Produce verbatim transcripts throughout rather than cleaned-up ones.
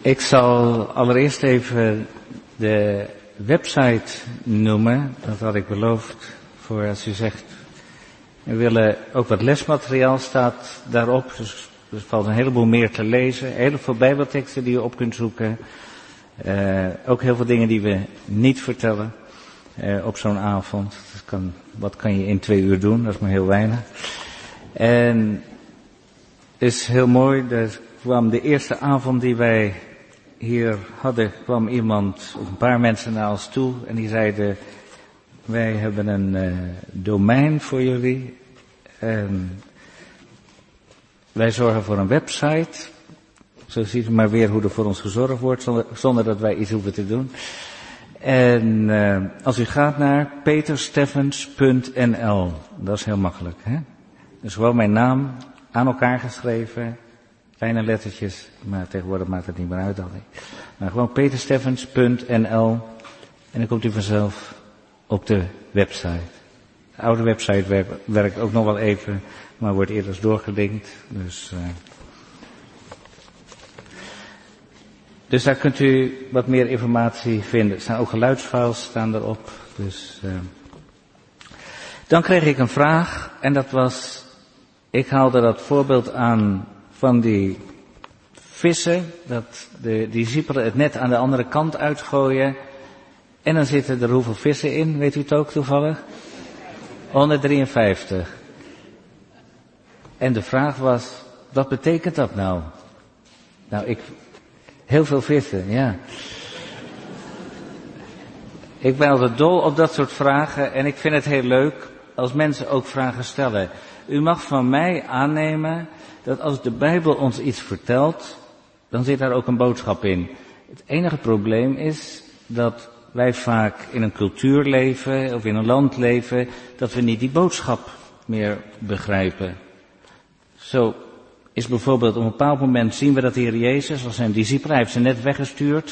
Ik zal allereerst even de website noemen. Dat had ik beloofd voor als u zegt. We willen ook wat lesmateriaal staat daarop. Dus er valt een heleboel meer te lezen. Heel veel bijbelteksten die je op kunt zoeken. Uh, ook heel veel dingen die we niet vertellen uh, op zo'n avond. Dat kan, wat kan je in twee uur doen? Dat is maar heel weinig. En het is heel mooi. Er kwam de eerste avond die wij hier hadden, kwam iemand, of een paar mensen naar ons toe. En die zeiden, wij hebben een uh, domein voor jullie. En wij zorgen voor een website. Zo ziet u maar weer hoe er voor ons gezorgd wordt, zonder, zonder dat wij iets hoeven te doen. En uh, als u gaat naar petersteffens punt n l, dat is heel makkelijk, hè? Dus gewoon mijn naam, aan elkaar geschreven, kleine lettertjes, maar tegenwoordig maakt het niet meer uit alweer. Maar gewoon petersteffens punt n l en dan komt u vanzelf op de website. De oude website werkt, werkt ook nog wel even, maar wordt eerder doorgelinkt, dus... Uh, Dus daar kunt u wat meer informatie vinden. Er staan ook geluidsfiles staan erop. Dus, uh. Dan kreeg ik een vraag en dat was, ik haalde dat voorbeeld aan van die vissen, dat de discipelen het net aan de andere kant uitgooien. En dan zitten er hoeveel vissen in, weet u het ook toevallig? honderddrieënvijftig. En de vraag was, wat betekent dat nou? Nou, ik... Heel veel vissen, ja. Ik ben altijd dol op dat soort vragen en ik vind het heel leuk als mensen ook vragen stellen. U mag van mij aannemen dat als de Bijbel ons iets vertelt, dan zit daar ook een boodschap in. Het enige probleem is dat wij vaak in een cultuur leven of in een land leven, dat we niet die boodschap meer begrijpen. Zo is bijvoorbeeld op een bepaald moment zien we dat de Heer Jezus als zijn discipelen, hij heeft ze net weggestuurd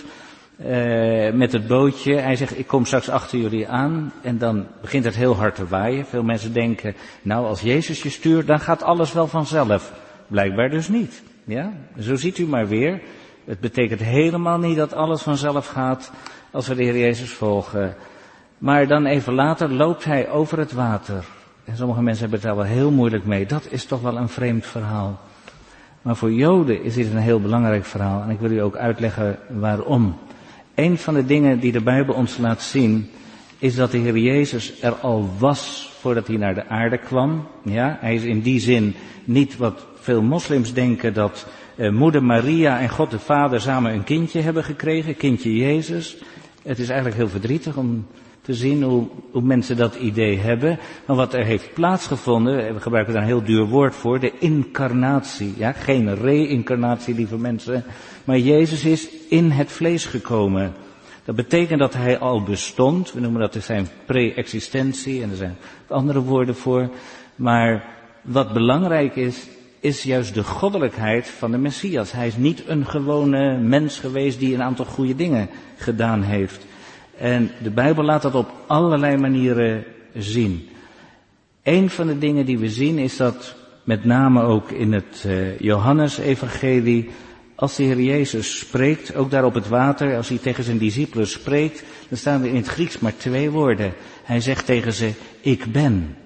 uh, met het bootje. Hij zegt, ik kom straks achter jullie aan en dan begint het heel hard te waaien. Veel mensen denken, nou als Jezus je stuurt, dan gaat alles wel vanzelf. Blijkbaar dus niet. Ja? Zo ziet u maar weer. Het betekent helemaal niet dat alles vanzelf gaat als we de Heer Jezus volgen. Maar dan even later loopt hij over het water. En sommige mensen hebben het daar wel heel moeilijk mee. Dat is toch wel een vreemd verhaal. Maar voor Joden is dit een heel belangrijk verhaal en ik wil u ook uitleggen waarom. Een van de dingen die de Bijbel ons laat zien is dat de Heer Jezus er al was voordat hij naar de aarde kwam. Ja, hij is in die zin niet wat veel moslims denken dat uh, moeder Maria en God de Vader samen een kindje hebben gekregen, kindje Jezus. Het is eigenlijk heel verdrietig om te zien hoe, hoe mensen dat idee hebben. Maar wat er heeft plaatsgevonden, we gebruiken daar een heel duur woord voor, de incarnatie. Ja, geen reïncarnatie, lieve mensen. Maar Jezus is in het vlees gekomen. Dat betekent dat hij al bestond. We noemen dat zijn pre-existentie en er zijn andere woorden voor. Maar wat belangrijk is, is juist de goddelijkheid van de Messias. Hij is niet een gewone mens geweest die een aantal goede dingen gedaan heeft. En de Bijbel laat dat op allerlei manieren zien. Een van de dingen die we zien is dat met name ook in het uh, Johannes-evangelie, als de Heer Jezus spreekt, ook daar op het water, als hij tegen zijn discipelen spreekt, dan staan er in het Grieks maar twee woorden. Hij zegt tegen ze, ik ben.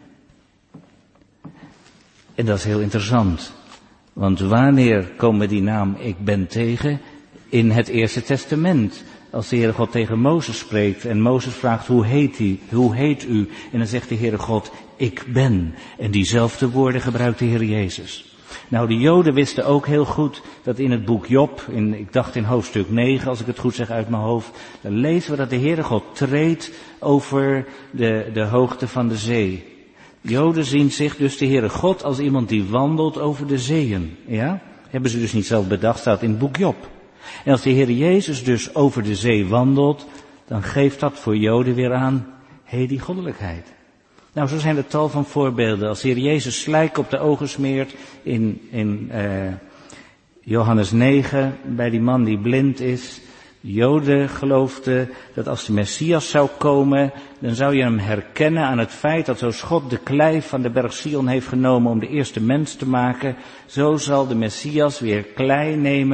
En dat is heel interessant. Want wanneer komen die naam ik ben tegen? In het Eerste Testament. Als de Heere God tegen Mozes spreekt en Mozes vraagt hoe heet hij, hoe heet u? En dan zegt de Heere God, ik ben. En diezelfde woorden gebruikt de Heer Jezus. Nou, de Joden wisten ook heel goed dat in het boek Job, in, ik dacht in hoofdstuk negen, als ik het goed zeg uit mijn hoofd, dan lezen we dat de Heere God treedt over de, de hoogte van de zee. Joden zien zich dus de Heere God als iemand die wandelt over de zeeën. Ja? Hebben ze dus niet zelf bedacht, staat in het boek Job. En als de Heer Jezus dus over de zee wandelt, dan geeft dat voor Joden weer aan, hé, die goddelijkheid. Nou, zo zijn er tal van voorbeelden. Als de Heer Jezus slijk op de ogen smeert in, in uh, Johannes negen, bij die man die blind is. Joden geloofden dat als de Messias zou komen, dan zou je hem herkennen aan het feit dat zoals God de klei van de berg Sion heeft genomen om de eerste mens te maken, zo zal de Messias weer klei nemen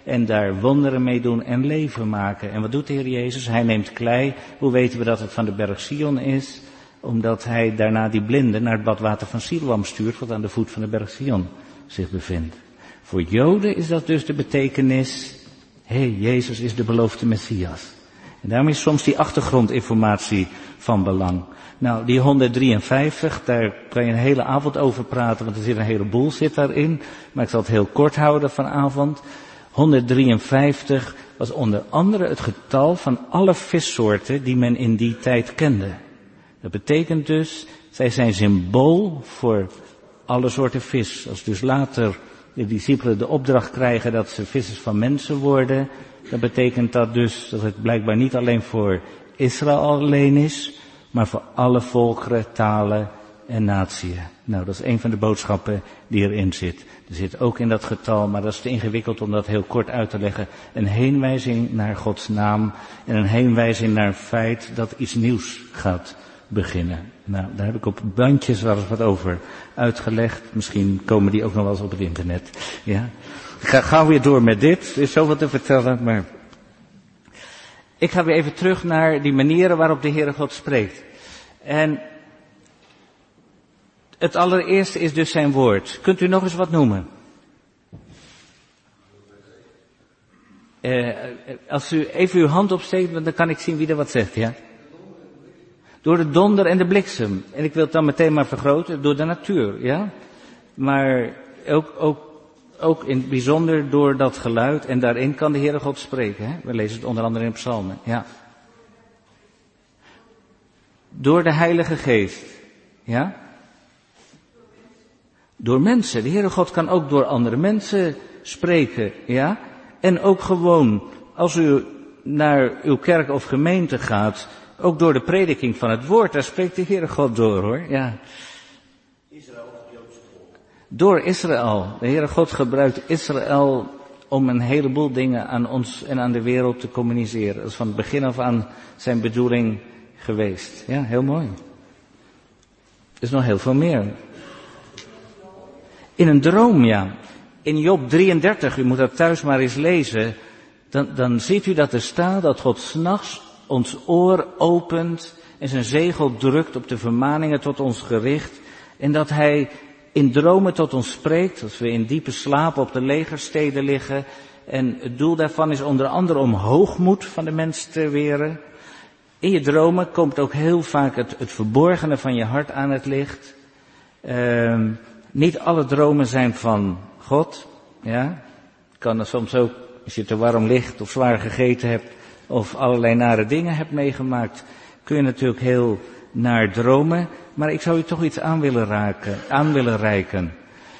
en daar wonderen mee doen en leven maken. En wat doet de Heer Jezus? Hij neemt klei. Hoe weten we dat het van de berg Sion is? Omdat hij daarna die blinden naar het badwater van Siloam stuurt, wat aan de voet van de berg Sion zich bevindt. Voor Joden is dat dus de betekenis, hé, hey, Jezus is de beloofde Messias. En daarom is soms die achtergrondinformatie van belang. Nou, die honderddrieënvijftig, daar kan je een hele avond over praten, want er zit een heleboel zit daarin. Maar ik zal het heel kort houden vanavond. honderddrieënvijftig was onder andere het getal van alle vissoorten die men in die tijd kende. Dat betekent dus, zij zijn symbool voor alle soorten vis. Als dus later de discipelen de opdracht krijgen dat ze vissers van mensen worden, dan betekent dat dus dat het blijkbaar niet alleen voor Israël alleen is, maar voor alle volkeren, talen en natieën. Nou, dat is een van de boodschappen die erin zit. Er zit ook in dat getal, maar dat is te ingewikkeld om dat heel kort uit te leggen, een heenwijzing naar Gods naam en een heenwijzing naar een feit dat iets nieuws gaat beginnen. Nou, daar heb ik op bandjes wel eens wat over uitgelegd. Misschien komen die ook nog wel eens op het internet. Ja. Ik ga gauw weer door met dit. Er is zoveel te vertellen, maar ik ga weer even terug naar die manieren waarop de Heere God spreekt. En het allereerste is dus zijn woord. Kunt u nog eens wat noemen? Uh, als u even uw hand opsteekt, dan kan ik zien wie er wat zegt, ja? Door de donder en de bliksem. En ik wil het dan meteen maar vergroten, door de natuur, ja? Maar ook, ook, ook in het bijzonder door dat geluid. En daarin kan de Heere God spreken, hè? We lezen het onder andere in psalmen, ja? Door de Heilige Geest, ja? Door mensen. De Heere God kan ook door andere mensen spreken, ja? En ook gewoon, als u naar uw kerk of gemeente gaat, ook door de prediking van het woord, daar spreekt de Heere God door, hoor, ja. Israël, het Joodse volk. Door Israël. De Heere God gebruikt Israël om een heleboel dingen aan ons en aan de wereld te communiceren. Dat is van het begin af aan zijn bedoeling geweest. Ja, heel mooi. Er is nog heel veel meer. In een droom, ja. In Job drieëndertig, u moet dat thuis maar eens lezen, dan, dan ziet u dat er staat dat God 's nachts ons oor opent en zijn zegel drukt op de vermaningen tot ons gericht. En dat hij in dromen tot ons spreekt, als we in diepe slaap op de legersteden liggen. En het doel daarvan is onder andere om hoogmoed van de mens te weren. In je dromen komt ook heel vaak het, het verborgene van je hart aan het licht. Uh, niet alle dromen zijn van God, ja. Kan er soms ook, als je te warm ligt of zwaar gegeten hebt, of allerlei nare dingen hebt meegemaakt, kun je natuurlijk heel naar dromen. Maar ik zou u toch iets aan willen raken, aan willen reiken.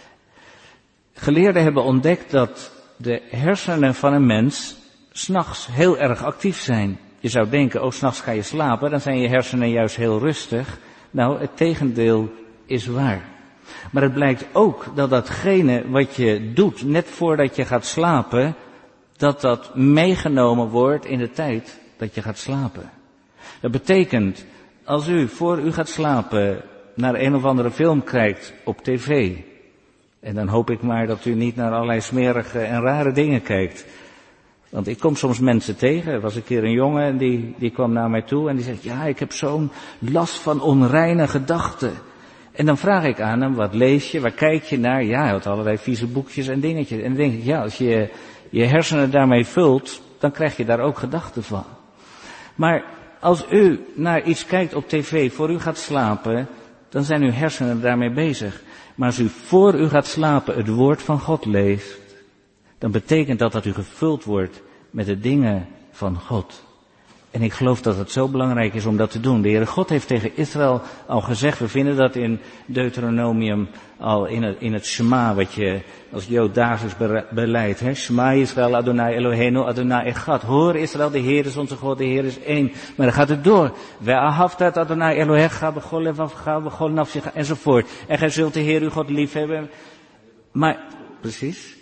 Geleerden hebben ontdekt dat de hersenen van een mens 's nachts heel erg actief zijn. Je zou denken, oh, 's nachts ga je slapen, dan zijn je hersenen juist heel rustig. Nou, het tegendeel is waar. Maar het blijkt ook dat datgene wat je doet net voordat je gaat slapen, dat dat meegenomen wordt in de tijd dat je gaat slapen. Dat betekent, als u voor u gaat slapen naar een of andere film kijkt op tv, en dan hoop ik maar dat u niet naar allerlei smerige en rare dingen kijkt. Want ik kom soms mensen tegen. Er was een keer een jongen en die, die kwam naar mij toe en die zegt, ja, ik heb zo'n last van onreine gedachten. En dan vraag ik aan hem, wat lees je, waar kijk je naar? Ja, hij had allerlei vieze boekjes en dingetjes. En dan denk ik, ja, als je je hersenen daarmee vult, dan krijg je daar ook gedachten van. Maar als u naar iets kijkt op tv, voor u gaat slapen, dan zijn uw hersenen daarmee bezig. Maar als u voor u gaat slapen het woord van God leest, dan betekent dat dat u gevuld wordt met de dingen van God. En ik geloof dat het zo belangrijk is om dat te doen. De Heere God heeft tegen Israël al gezegd, we vinden dat in Deuteronomium al in het, in het Shema, wat je als Jood dagelijks beleidt. Hè? Shema Israël, Adonai Eloheinu, Adonai Echad. Hoor Israël, de Heer is onze God, de Heer is één. Maar dan gaat het door. Ve'ahavta Adonai Elohecha, bechol levavcha, bechol nafshecha, enzovoort. En gij zult de Heer uw God liefhebben. Maar, precies.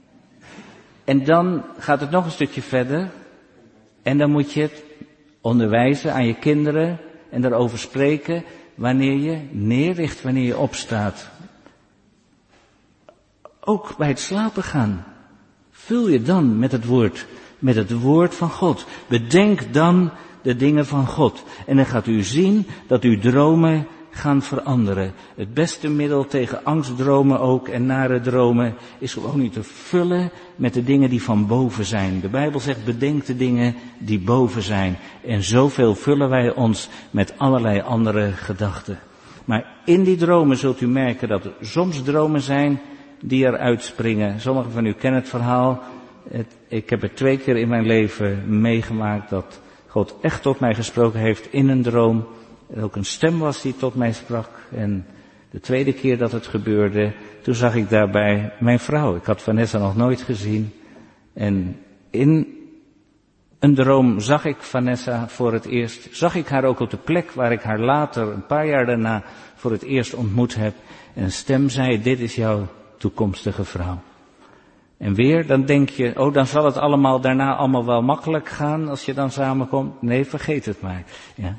En dan gaat het nog een stukje verder. En dan moet je het onderwijzen aan je kinderen en daarover spreken wanneer je neerligt, wanneer je opstaat. Ook bij het slapen gaan. Vul je dan met het woord, met het woord van God. Bedenk dan de dingen van God. En dan gaat u zien dat uw dromen gaan veranderen. Het beste middel tegen angstdromen ook en nare dromen is gewoon u te vullen met de dingen die van boven zijn. De Bijbel zegt bedenk de dingen die boven zijn. En zoveel vullen wij ons met allerlei andere gedachten. Maar in die dromen zult u merken dat er soms dromen zijn die eruit springen. Sommigen van u kennen het verhaal. Het, ik heb het twee keer in mijn leven meegemaakt dat God echt tot mij gesproken heeft in een droom. Er ook een stem was die tot mij sprak. En de tweede keer dat het gebeurde, toen zag ik daarbij mijn vrouw. Ik had Vanessa nog nooit gezien. En in een droom zag ik Vanessa voor het eerst. Zag ik haar ook op de plek waar ik haar later, een paar jaar daarna, voor het eerst ontmoet heb. En een stem zei, dit is jouw toekomstige vrouw. En weer, dan denk je, oh, dan zal het allemaal daarna allemaal wel makkelijk gaan als je dan samenkomt. Nee, vergeet het maar. Ja.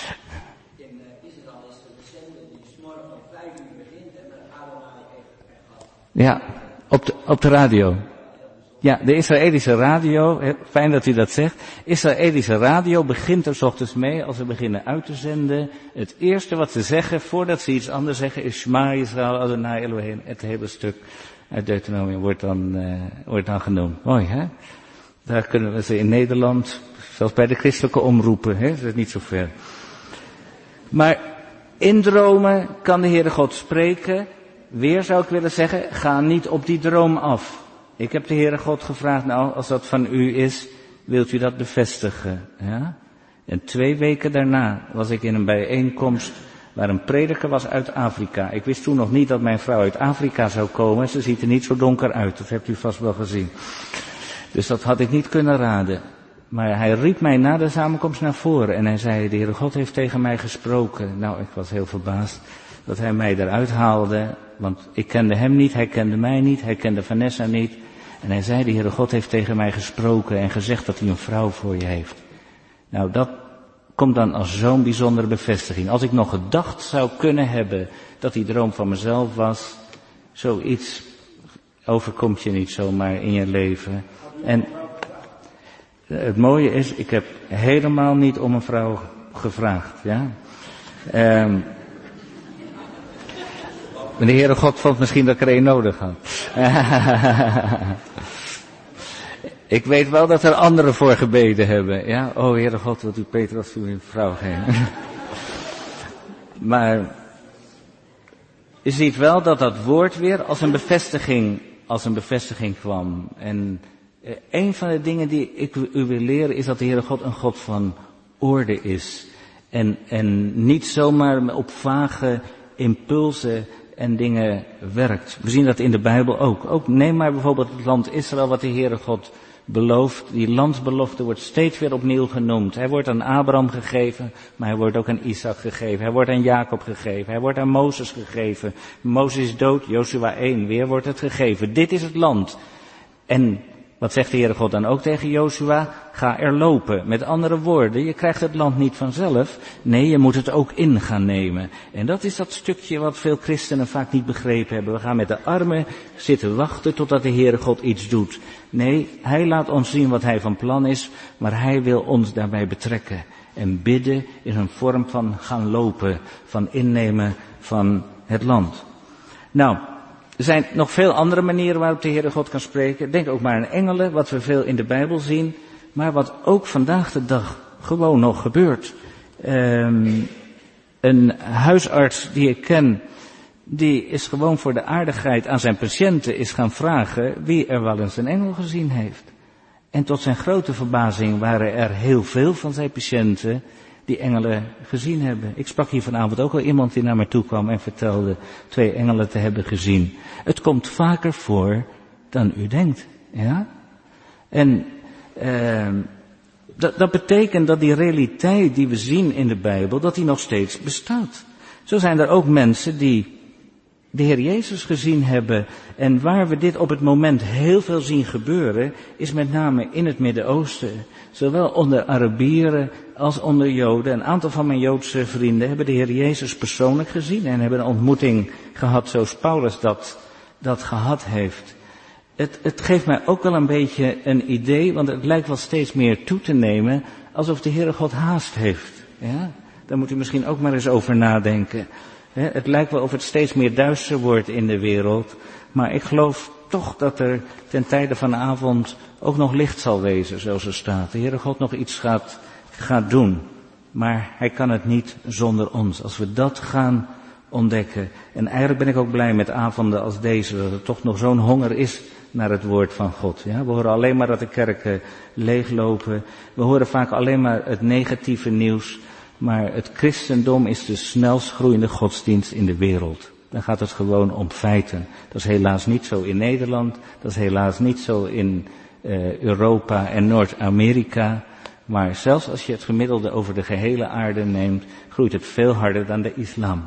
Ja, op de, op de radio. Ja, de Israëlische radio, fijn dat u dat zegt. Israëlische radio begint er 's ochtends mee als ze beginnen uit te zenden. Het eerste wat ze zeggen, voordat ze iets anders zeggen, is Shema Yisrael Adonai Elohim. Het hele stuk uit Deuteronomium wordt dan, uh, wordt dan genoemd. Mooi, hè? Daar kunnen we ze in Nederland, zelfs bij de christelijke omroepen, hè? Dat is niet zo ver. Maar in dromen kan de Heere God spreken. Weer zou ik willen zeggen, ga niet op die droom af. Ik heb de Heere God gevraagd, nou, als dat van u is, wilt u dat bevestigen? Ja? En twee weken daarna was ik in een bijeenkomst waar een prediker was uit Afrika. Ik wist toen nog niet dat mijn vrouw uit Afrika zou komen. Ze ziet er niet zo donker uit, dat hebt u vast wel gezien. Dus dat had ik niet kunnen raden. Maar hij riep mij na de samenkomst naar voren en hij zei, de Heere God heeft tegen mij gesproken. Nou, ik was heel verbaasd dat hij mij eruit haalde, want ik kende hem niet, hij kende mij niet, hij kende Vanessa niet. En hij zei, de Heere God heeft tegen mij gesproken en gezegd dat hij een vrouw voor je heeft. Nou, dat komt dan als zo'n bijzondere bevestiging. Als ik nog gedacht zou kunnen hebben dat die droom van mezelf was, zoiets overkomt je niet zomaar in je leven. En het mooie is, ik heb helemaal niet om een vrouw gevraagd, ja. Um, de Heere God vond misschien dat ik er een nodig had. Ik weet wel dat er anderen voor gebeden hebben. Ja, oh Heere God, wilt u Petrus uw vrouw geven. Maar je ziet wel dat dat woord weer als een bevestiging, als een bevestiging kwam. En eh, een van de dingen die ik u wil leren is dat de Heere God een God van orde is. En, en niet zomaar op vage impulsen en dingen werkt. We zien dat in de Bijbel ook. Ook neem maar bijvoorbeeld het land Israël wat de Heere God belooft. Die landsbelofte wordt steeds weer opnieuw genoemd. Hij wordt aan Abraham gegeven, maar hij wordt ook aan Isaac gegeven. Hij wordt aan Jacob gegeven. Hij wordt aan Mozes gegeven. Mozes is dood, Jozua één, weer wordt het gegeven. Dit is het land. En wat zegt de Heere God dan ook tegen Jozua? Ga er lopen. Met andere woorden, je krijgt het land niet vanzelf. Nee, je moet het ook in gaan nemen. En dat is dat stukje wat veel christenen vaak niet begrepen hebben. We gaan met de armen zitten wachten totdat de Heere God iets doet. Nee, Hij laat ons zien wat Hij van plan is, maar Hij wil ons daarbij betrekken. En bidden is een vorm van gaan lopen, van innemen van het land. Nou, er zijn nog veel andere manieren waarop de Heere God kan spreken. Denk ook maar aan engelen, wat we veel in de Bijbel zien. Maar wat ook vandaag de dag gewoon nog gebeurt. Um, een huisarts die ik ken, die is gewoon voor de aardigheid aan zijn patiënten is gaan vragen wie er wel eens een engel gezien heeft. En tot zijn grote verbazing waren er heel veel van zijn patiënten die engelen gezien hebben. Ik sprak hier vanavond ook al iemand die naar mij toe kwam en vertelde twee engelen te hebben gezien. Het komt vaker voor dan u denkt, ja? En uh, dat, dat betekent dat die realiteit die we zien in de Bijbel, dat die nog steeds bestaat. Zo zijn er ook mensen die de Heer Jezus gezien hebben. En waar we dit op het moment heel veel zien gebeuren, is met name in het Midden-Oosten. Zowel onder Arabieren als onder Joden. Een aantal van mijn Joodse vrienden hebben de Heer Jezus persoonlijk gezien en hebben een ontmoeting gehad zoals Paulus dat, dat gehad heeft. het, het geeft mij ook wel een beetje een idee, want het lijkt wel steeds meer toe te nemen, alsof de Heere God haast heeft. Ja? Daar moet u misschien ook maar eens over nadenken. He, het lijkt wel of het steeds meer duister wordt in de wereld, maar ik geloof toch dat er ten tijde van de avond ook nog licht zal wezen, zoals er staat. De Heere God nog iets gaat, gaat doen, maar Hij kan het niet zonder ons. Als we dat gaan ontdekken, en eigenlijk ben ik ook blij met avonden als deze, dat er toch nog zo'n honger is naar het woord van God. Ja, we horen alleen maar dat de kerken leeglopen, we horen vaak alleen maar het negatieve nieuws, maar het christendom is de snelst groeiende godsdienst in de wereld. Dan gaat het gewoon om feiten. Dat is helaas niet zo in Nederland, dat is helaas niet zo in uh, Europa en Noord-Amerika. Maar zelfs als je het gemiddelde over de gehele aarde neemt, groeit het veel harder dan de islam.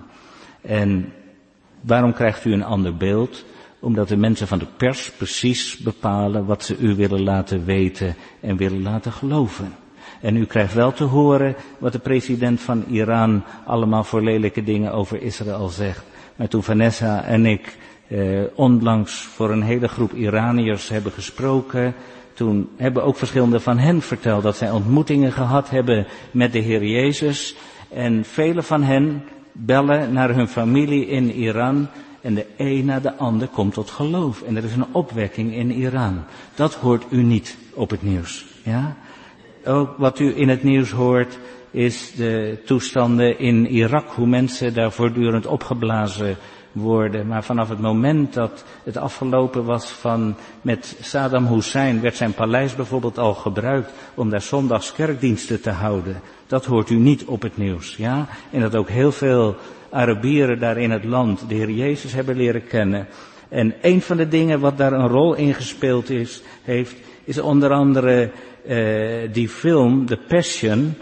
En waarom krijgt u een ander beeld? Omdat de mensen van de pers precies bepalen wat ze u willen laten weten en willen laten geloven. En u krijgt wel te horen wat de president van Iran allemaal voor lelijke dingen over Israël zegt. Maar toen Vanessa en ik eh, onlangs voor een hele groep Iraniërs hebben gesproken, toen hebben ook verschillende van hen verteld dat zij ontmoetingen gehad hebben met de Heer Jezus. En vele van hen bellen naar hun familie in Iran en de een na de ander komt tot geloof. En er is een opwekking in Iran. Dat hoort u niet op het nieuws. Ja? Ook wat u in het nieuws hoort is de toestanden in Irak, hoe mensen daar voortdurend opgeblazen worden. Maar vanaf het moment dat het afgelopen was van met Saddam Hussein, werd zijn paleis bijvoorbeeld al gebruikt om daar zondags kerkdiensten te houden. Dat hoort u niet op het nieuws, ja? En dat ook heel veel Arabieren daar in het land de Heer Jezus hebben leren kennen. En een van de dingen wat daar een rol in gespeeld is, heeft, is onder andere uh, die film, The Passion.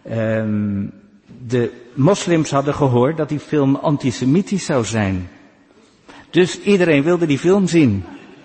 Um, de moslims hadden gehoord dat die film antisemitisch zou zijn. Dus iedereen wilde die film zien.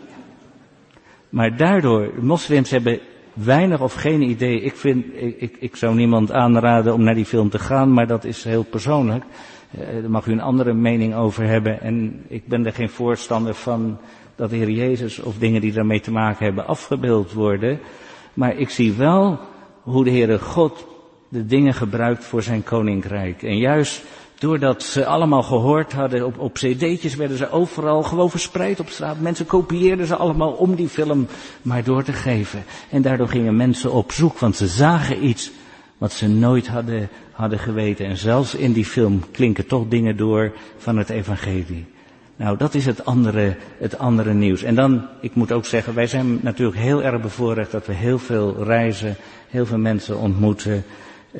Maar daardoor, moslims hebben weinig of geen idee. Ik vind, ik, ik, ik zou niemand aanraden om naar die film te gaan, maar dat is heel persoonlijk. Uh, daar mag u een andere mening over hebben. En ik ben er geen voorstander van dat de Heer Jezus of dingen die daarmee te maken hebben afgebeeld worden. Maar ik zie wel hoe de Heere God de dingen gebruikt voor zijn koninkrijk. En juist doordat ze allemaal gehoord hadden, op, op cd'tjes werden ze overal gewoon verspreid op straat. Mensen kopieerden ze allemaal om die film maar door te geven. En daardoor gingen mensen op zoek, want ze zagen iets wat ze nooit hadden, hadden geweten. En zelfs in die film klinken toch dingen door van het evangelie. Nou, dat is het andere, het andere nieuws. En dan, ik moet ook zeggen, wij zijn natuurlijk heel erg bevoorrecht dat we heel veel reizen, heel veel mensen ontmoeten. Uh,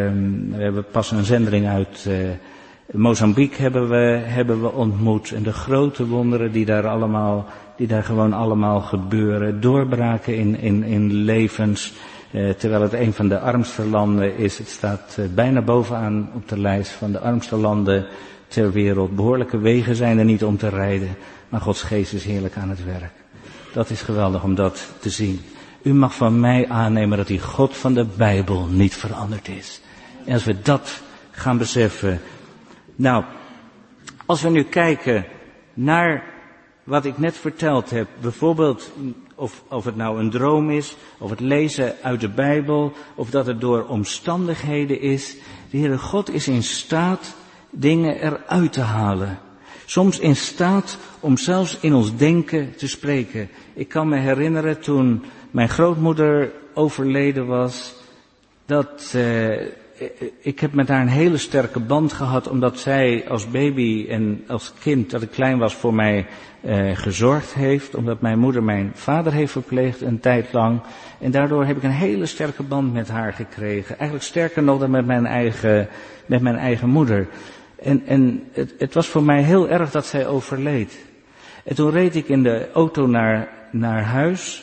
we hebben pas een zendeling uit uh, Mozambique hebben we, hebben we ontmoet. En de grote wonderen die daar allemaal, die daar gewoon allemaal gebeuren. Doorbraken in, in, in levens. Uh, terwijl het een van de armste landen is. Het staat uh, bijna bovenaan op de lijst van de armste landen ter wereld. Behoorlijke wegen zijn er niet om te rijden. Maar Gods geest is heerlijk aan het werk. Dat is geweldig om dat te zien. U mag van mij aannemen dat die God van de Bijbel niet veranderd is. En als we dat gaan beseffen. Nou, als we nu kijken naar wat ik net verteld heb. Bijvoorbeeld of, of het nou een droom is. Of het lezen uit de Bijbel. Of dat het door omstandigheden is. De Heere God is in staat dingen eruit te halen. Soms in staat om zelfs in ons denken te spreken. Ik kan me herinneren toen mijn grootmoeder overleden was, dat uh, ik heb met haar een hele sterke band gehad, omdat zij als baby en als kind, dat ik klein was, voor mij uh, gezorgd heeft. Omdat mijn moeder mijn vader heeft verpleegd een tijd lang. En daardoor heb ik een hele sterke band met haar gekregen. Eigenlijk sterker nog dan met mijn eigen, met mijn eigen moeder. En, en het, het was voor mij heel erg dat zij overleed. En toen reed ik in de auto naar, naar huis.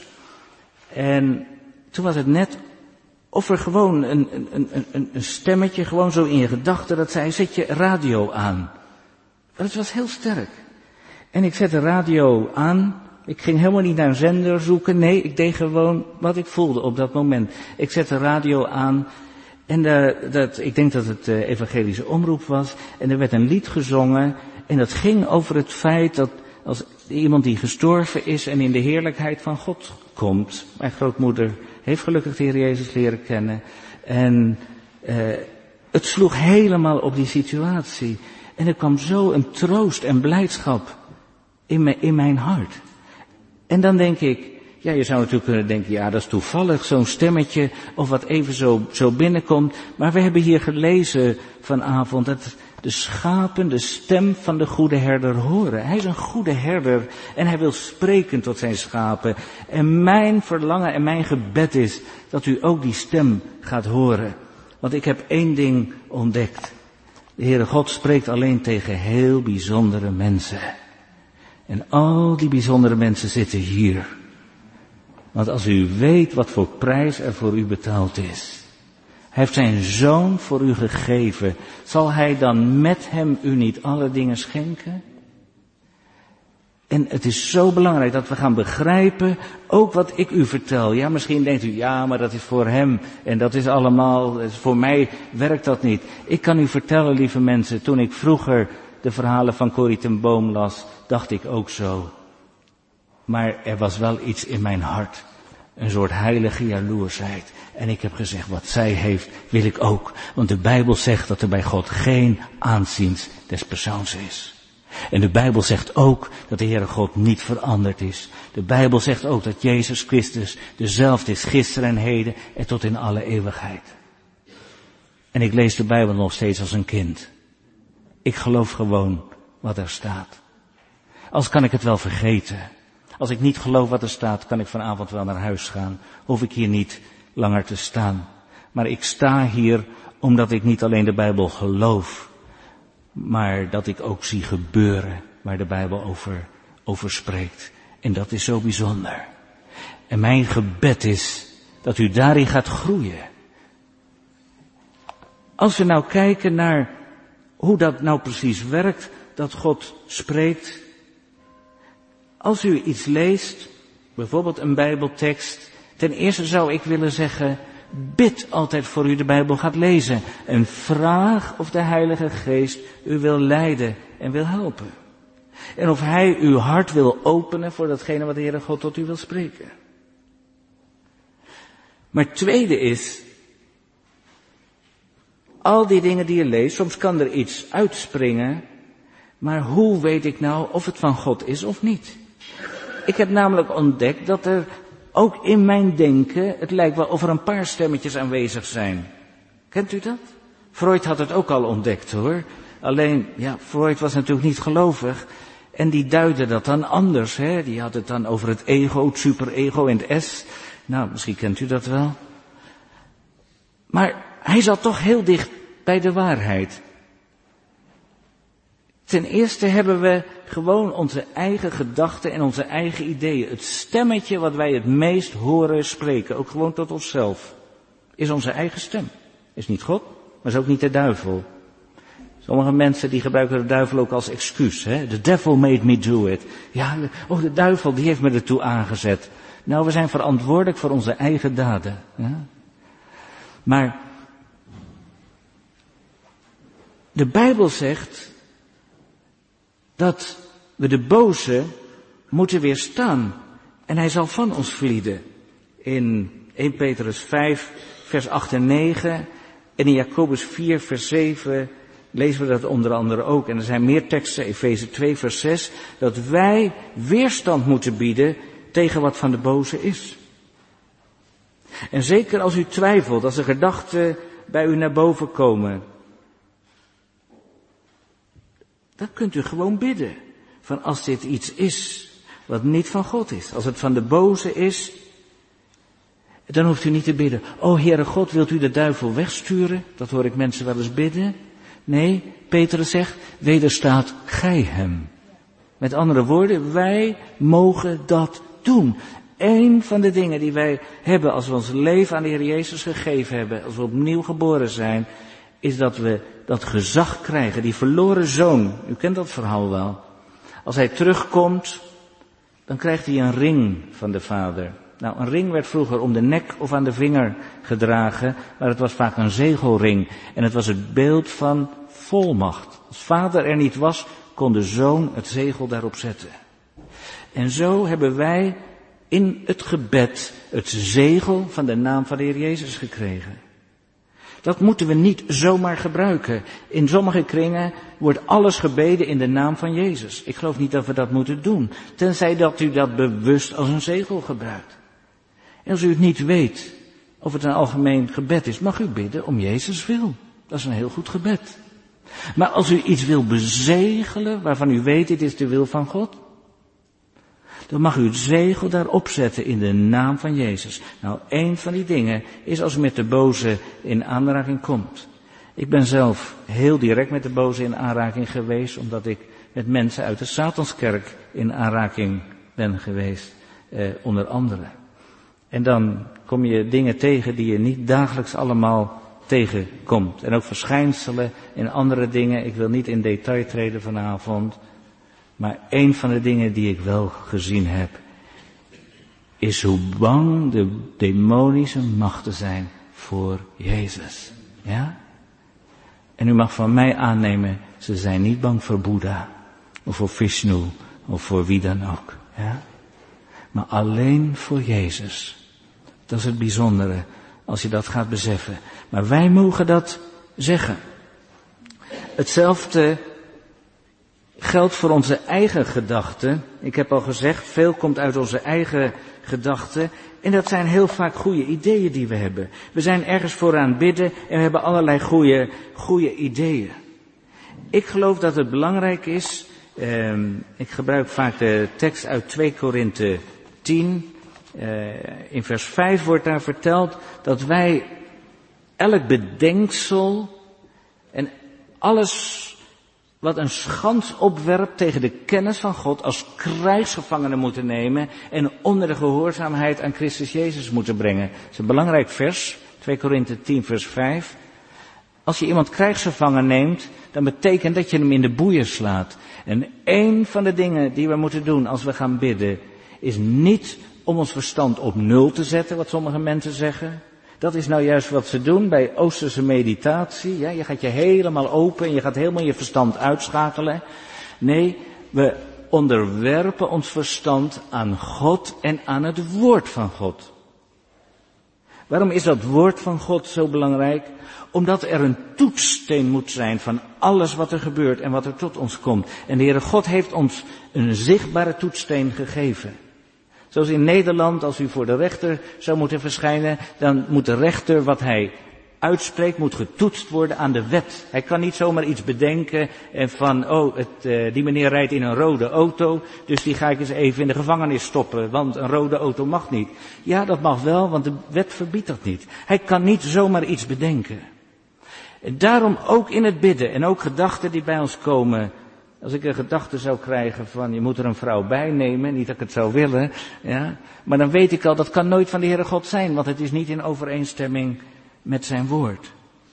En toen was het net of er gewoon een, een, een, een stemmetje, gewoon zo in je gedachten, dat zei, zet je radio aan. Dat was heel sterk. En ik zette de radio aan. Ik ging helemaal niet naar een zender zoeken. Nee, ik deed gewoon wat ik voelde op dat moment. Ik zette de radio aan. En de, dat, ik denk dat het uh, evangelische omroep was. En er werd een lied gezongen. En dat ging over het feit dat als iemand die gestorven is en in de heerlijkheid van God komt. Mijn grootmoeder heeft gelukkig de Heer Jezus leren kennen. En uh, het sloeg helemaal op die situatie. En er kwam zo een troost en blijdschap in, me, in mijn hart. En dan denk ik, ja, je zou natuurlijk kunnen denken, ja, dat is toevallig, zo'n stemmetje, of wat even zo, zo binnenkomt. Maar we hebben hier gelezen vanavond dat de schapen de stem van de goede herder horen. Hij is een goede herder en hij wil spreken tot zijn schapen. En mijn verlangen en mijn gebed is dat u ook die stem gaat horen. Want ik heb één ding ontdekt. De Heere God spreekt alleen tegen heel bijzondere mensen. En al die bijzondere mensen zitten hier. Want als u weet wat voor prijs er voor u betaald is. Hij heeft zijn zoon voor u gegeven. Zal hij dan met hem u niet alle dingen schenken? En het is zo belangrijk dat we gaan begrijpen, ook wat ik u vertel. Ja, misschien denkt u, ja, maar dat is voor hem. En dat is allemaal, voor mij werkt dat niet. Ik kan u vertellen, lieve mensen, toen ik vroeger de verhalen van Corrie ten Boom las, dacht ik ook zo. Maar er was wel iets in mijn hart. Een soort heilige jaloersheid. En ik heb gezegd, wat zij heeft, wil ik ook. Want de Bijbel zegt dat er bij God geen aanziens des persoons is. En de Bijbel zegt ook dat de Heere God niet veranderd is. De Bijbel zegt ook dat Jezus Christus dezelfde is gisteren en heden en tot in alle eeuwigheid. En ik lees de Bijbel nog steeds als een kind. Ik geloof gewoon wat er staat. Als kan ik het wel vergeten. Als ik niet geloof wat er staat, kan ik vanavond wel naar huis gaan. Hoef ik hier niet langer te staan. Maar ik sta hier omdat ik niet alleen de Bijbel geloof, maar dat ik ook zie gebeuren waar de Bijbel over, over spreekt. En dat is zo bijzonder. En mijn gebed is dat u daarin gaat groeien. Als we nou kijken naar hoe dat nou precies werkt, dat God spreekt. Als u iets leest, bijvoorbeeld een Bijbeltekst, ten eerste zou ik willen zeggen, bid altijd voor u de Bijbel gaat lezen. En vraag of de Heilige Geest u wil leiden en wil helpen. En of Hij uw hart wil openen voor datgene wat de Heere God tot u wil spreken. Maar het tweede is, al die dingen die je leest, soms kan er iets uitspringen, maar hoe weet ik nou of het van God is of niet? Ik heb namelijk ontdekt dat er ook in mijn denken, het lijkt wel of er een paar stemmetjes aanwezig zijn. Kent u dat? Freud had het ook al ontdekt hoor. Alleen, ja, Freud was natuurlijk niet gelovig. En die duidde dat dan anders, hè. Die had het dan over het ego, het superego en het S. Nou, misschien kent u dat wel. Maar hij zat toch heel dicht bij de waarheid. Ten eerste hebben we gewoon onze eigen gedachten en onze eigen ideeën. Het stemmetje wat wij het meest horen spreken, ook gewoon tot onszelf, is onze eigen stem. Is niet God, maar is ook niet de duivel. Sommige mensen die gebruiken de duivel ook als excuus. Hè? The devil made me do it. Ja, oh, de duivel die heeft me ertoe aangezet. Nou, we zijn verantwoordelijk voor onze eigen daden. Ja? Maar de Bijbel zegt dat we de boze moeten weerstaan. En hij zal van ons vlieden. In eerste Petrus vijf, vers acht en negen. En in Jacobus vier, vers zeven lezen we dat onder andere ook. En er zijn meer teksten, Efeze twee, vers zes. Dat wij weerstand moeten bieden tegen wat van de boze is. En zeker als u twijfelt, als er gedachten bij u naar boven komen, dan kunt u gewoon bidden. Van als dit iets is wat niet van God is. Als het van de boze is, dan hoeft u niet te bidden. O Heere God, wilt u de duivel wegsturen? Dat hoor ik mensen wel eens bidden. Nee, Petrus zegt, wederstaat gij hem. Met andere woorden, wij mogen dat doen. Eén van de dingen die wij hebben als we ons leven aan de Heer Jezus gegeven hebben, als we opnieuw geboren zijn, is dat we dat gezag krijgen. Die verloren zoon, u kent dat verhaal wel. Als hij terugkomt, dan krijgt hij een ring van de vader. Nou, een ring werd vroeger om de nek of aan de vinger gedragen, maar het was vaak een zegelring. En het was het beeld van volmacht. Als vader er niet was, kon de zoon het zegel daarop zetten. En zo hebben wij in het gebed het zegel van de naam van de Heer Jezus gekregen. Dat moeten we niet zomaar gebruiken. In sommige kringen wordt alles gebeden in de naam van Jezus. Ik geloof niet dat we dat moeten doen, tenzij dat u dat bewust als een zegel gebruikt. En als u het niet weet of het een algemeen gebed is, mag u bidden om Jezus wil. Dat is een heel goed gebed. Maar als u iets wil bezegelen, waarvan u weet dit is de wil van God, dan mag u het zegel daarop zetten in de naam van Jezus. Nou, één van die dingen is als u met de boze in aanraking komt. Ik ben zelf heel direct met de boze in aanraking geweest, omdat ik met mensen uit de Satanskerk in aanraking ben geweest, eh, onder andere. En dan kom je dingen tegen die je niet dagelijks allemaal tegenkomt. En ook verschijnselen en andere dingen. Ik wil niet in detail treden vanavond. Maar een van de dingen die ik wel gezien heb, is hoe bang de demonische machten zijn voor Jezus. Ja? En u mag van mij aannemen, ze zijn niet bang voor Boeddha, of voor Vishnu, of voor wie dan ook. Ja? Maar alleen voor Jezus. Dat is het bijzondere, als je dat gaat beseffen. Maar wij mogen dat zeggen. Hetzelfde geldt voor onze eigen gedachten. Ik heb al gezegd, veel komt uit onze eigen gedachten. En dat zijn heel vaak goede ideeën die we hebben. We zijn ergens voor aan het bidden en we hebben allerlei goede, goede ideeën. Ik geloof dat het belangrijk is, eh, ik gebruik vaak de tekst uit twee Korinthe tien. Uh, in vers vijf wordt daar verteld dat wij elk bedenksel en alles wat een schans opwerpt tegen de kennis van God als krijgsgevangenen moeten nemen en onder de gehoorzaamheid aan Christus Jezus moeten brengen. Dat is een belangrijk vers, twee Korinthe tien vers vijf. Als je iemand krijgsgevangen neemt, dan betekent dat je hem in de boeien slaat. En één van de dingen die we moeten doen als we gaan bidden, is niet om ons verstand op nul te zetten, wat sommige mensen zeggen. Dat is nou juist wat ze doen bij Oosterse meditatie. Ja, je gaat je helemaal open en je gaat helemaal je verstand uitschakelen. Nee, we onderwerpen ons verstand aan God en aan het woord van God. Waarom is dat woord van God zo belangrijk? Omdat er een toetssteen moet zijn van alles wat er gebeurt en wat er tot ons komt. En de Heere God heeft ons een zichtbare toetssteen gegeven. Zoals in Nederland, als u voor de rechter zou moeten verschijnen, dan moet de rechter wat hij uitspreekt, moet getoetst worden aan de wet. Hij kan niet zomaar iets bedenken en van, oh, het, uh, die meneer rijdt in een rode auto, dus die ga ik eens even in de gevangenis stoppen, want een rode auto mag niet. Ja, dat mag wel, want de wet verbiedt dat niet. Hij kan niet zomaar iets bedenken. En daarom ook in het bidden en ook gedachten die bij ons komen. Als ik een gedachte zou krijgen van, je moet er een vrouw bij nemen, niet dat ik het zou willen, ja, maar dan weet ik al, dat kan nooit van de Heere God zijn, want het is niet in overeenstemming met zijn woord.